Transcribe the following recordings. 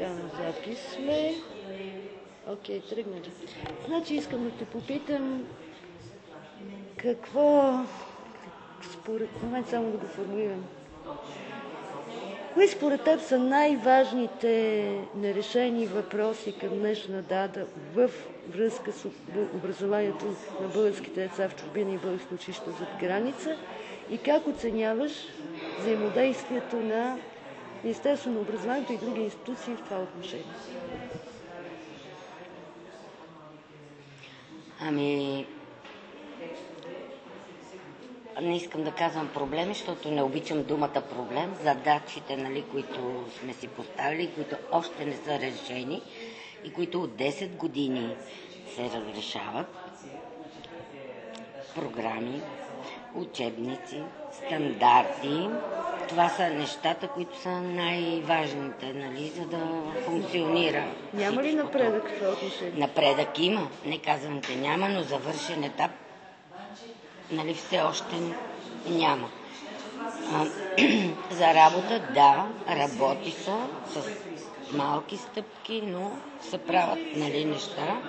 Така, на запис сме. Окей, тръгнали. Значи искам да те попитам какво, според момент само да го формулирам. Кои според теб са най-важните нерешени въпроси към днешна дата в връзка с образованието на българските деца в чужбина и български училища зад граница и как оценяваш взаимодействието на Министерството на образованието и други институции в това отношение? Не искам да казвам проблеми, защото не обичам думата проблем. Задачите, които сме си поставили, които още не са решени и които от 10 години се разрешават. Програми, учебници, стандарти. Това са нещата, които са най-важните, за да функционира. Няма ли напредък в това отношение? Напредък има. Не казвам, че няма, но завършен етап все още няма. За работа, да, работи са с малки стъпки, но се правят неща.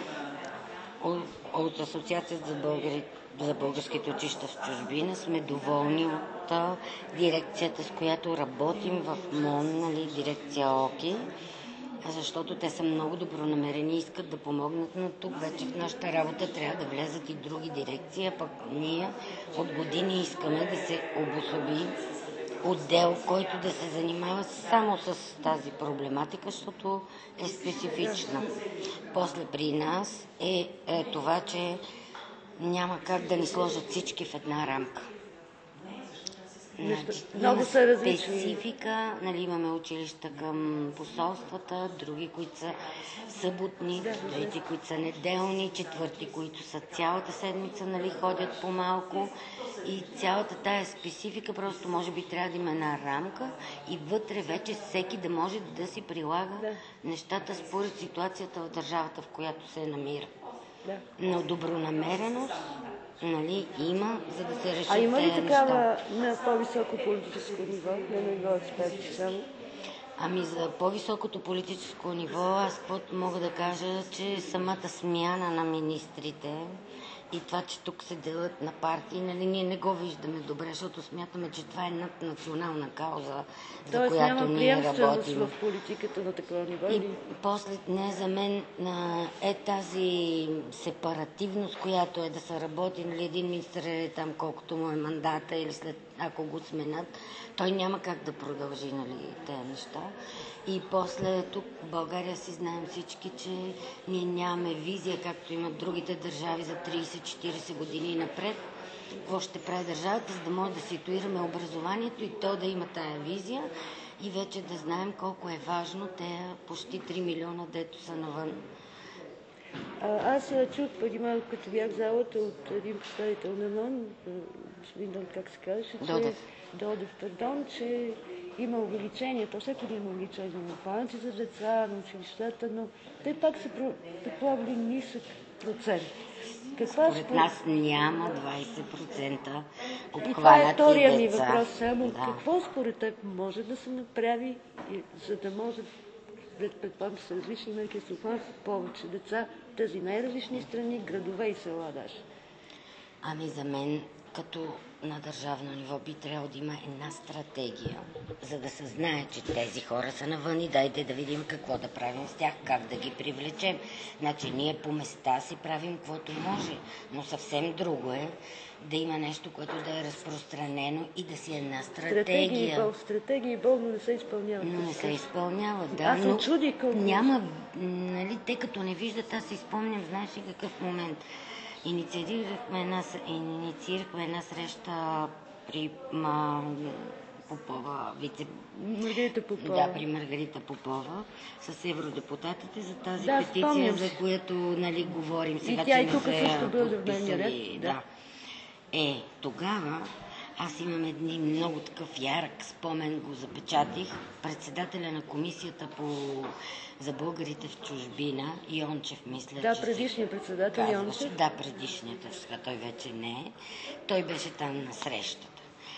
От Асоциацията за българските училища в чужбина сме доволни от дирекцията, с която работим в МОН, дирекция ОКИ, защото те са много добронамерени и искат да помогнат, но тук вече в нашата работа трябва да влязат и други дирекции, а пък ние от години искаме да се обособи отдел, който да се занимава само с тази проблематика, защото е специфична. После при нас е това, че няма как да ни сложат всички в една рамка. Много са различни. Специфика, имаме училища към посолствата, други, които са съботни, трети, които са неделни, четвърти, които са цялата седмица, ходят по-малко. И цялата тая специфика просто може би трябва да има една рамка и вътре вече всеки да може да си прилага нещата според ситуацията в държавата, в която се намира. Но добронамереност има, за да се решат тези неща. А има ли такава на по-високо политическо ниво, на ниво експерти само? За по-високото политическо ниво аз мога да кажа, че самата смяна на министрите и това, че тук се делят на партии, ние не го виждаме добре, защото смятаме, че това е наднационална кауза, за която ние работим. Тоест няма приемственост в политиката на такова ниво? И после не за мен е тази сепаративност, която е да се работи, един министър е там колкото му е мандата или след ако го сменят, той няма как да продължи тези неща. И после тук в България си знаем всички, че ние нямаме визия, както имат другите държави за 30-40 години напред. Какво ще прави държавата, за да може да ситуираме образованието и то да има тая визия и вече да знаем колко е важно те почти 3 милиона, дето са навън. Аз чух преди малко, като бях в залата от един представител на МОН, господин как се казваше, Додев, че има увеличение, то всеки ден има увеличение на планите за деца, на училищата, но те пак са предполагали нисък процент. Според нас няма 20% обхванати деца. И това е втория ми въпрос само. Да. Какво според теб може да се направи, за да може, предполагам, са различни мерки, да се обхванат повече деца в тези най-различни страни, градове и села даже? За мен, като на държавно ниво, би трябвало да има една стратегия, за да се знае, че тези хора са навън и дайте да видим какво да правим с тях, как да ги привлечем. Ние по места си правим каквото може, но съвсем друго е да има нещо, което да е разпространено и да си една стратегия. Стратегии и болно не се изпълняват. Не се изпълняват, да. Аз се чудих колко... Няма, те като не виждат, аз си спомням, знаеш ли какъв момент. Инициирахме една среща при Попова, Маргарита Попова. Да, при Маргарита Попова с евродепутатите за тази петиция, за която говорим сега, че не се също бъде в дневния ред. Да. Тогава аз имам един много такъв ярък спомен, го запечатих. Председателя на комисията за българите в чужбина, Йончев, мисля. Да, предишният председател Йончев. Да, предишният, сега той вече не е. Той беше там на срещата.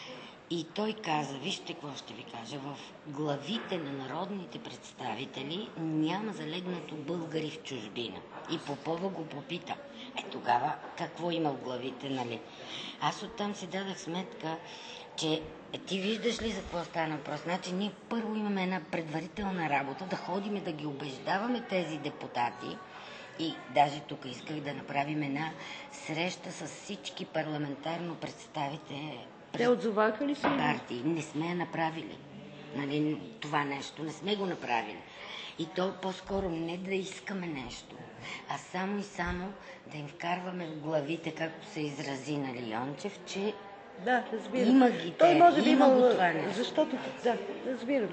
И той каза, вижте какво ще ви кажа, в главите на народните представители няма залегнато българи в чужбина. И Попова го попита. Тогава какво има в главите, нали? Аз оттам си дадах сметка, че ти виждаш ли за какво стана въпрос? Значи ние първо имаме една предварителна работа, да ходим да ги убеждаваме тези депутати. И даже тук исках да направим една среща с всички парламентарно представите. Те отзоваха ли се? Партии. Не сме я направили. Нали, това нещо. Не сме го направили. И то по-скоро не да искаме нещо, а само и само да им вкарваме в главите, както се изрази на Лиончев, че да, разбирам. Има ги той те, може би има имал, го това нещо. Защото, да, разбирам.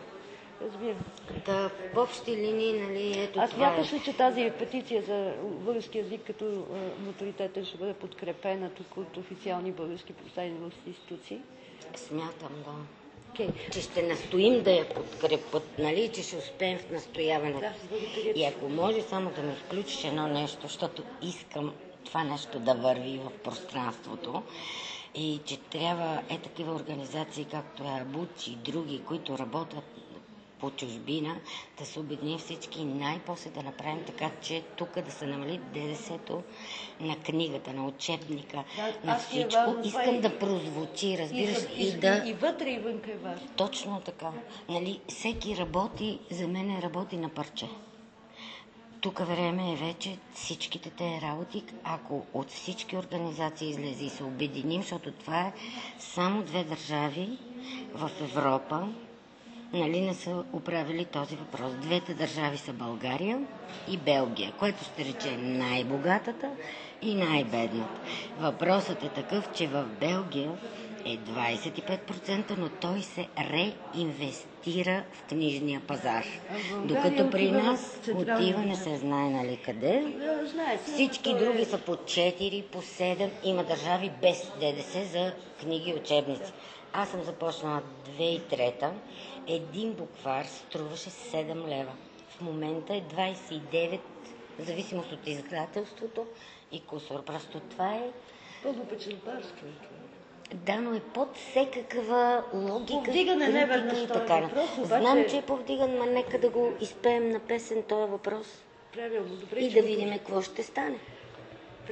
Да, в общи линии, нали, ето Аз това смяташ ли, че тази петиция за български язик като авторитетен ще бъде подкрепена тук от официални български представителни институции? Смятам, да. Okay. Че ще настоим да я подкрепят, нали, че ще успеем в настояването. Да, и ако може само да ми изключиш едно нещо, защото искам това нещо да върви в пространството и че трябва такива организации, както е Абуч и други, които работят по чужбина, да се обединим всички и най-после да направим така, че тук да се намали ДДС-то на книгата, на учебника, на всичко. Искам да прозвучи, разбираш, и вътре и вънка е важно. Точно така. Нали, всеки работи, за мен работи на парче. Тук време е вече всичките те работи, ако от всички организации излезе и се обединим, защото това е само 2 държави в Европа, нали, не са оправили този въпрос. 2 държави са България и Белгия, което ще рече най-богатата и най-бедната. Въпросът е такъв, че в Белгия е 25%, но той се реинвестира в книжния пазар. Докато при нас отива не се знае нали къде. Всички други са по 4, по 7. Има държави без ДДС за книги и учебници. Аз съм започнала 2003. Един буквар струваше 7 лева. В момента е 29, в зависимост от издателството и кусор. Просто това е... Пълнопечелбарство. Да, но е под всекаква логика. Повдигане не веднъж този въпрос. Знам, че е повдиган, но нека да го изпеем на песен този въпрос. Правилно, добре. И да видим какво ще стане.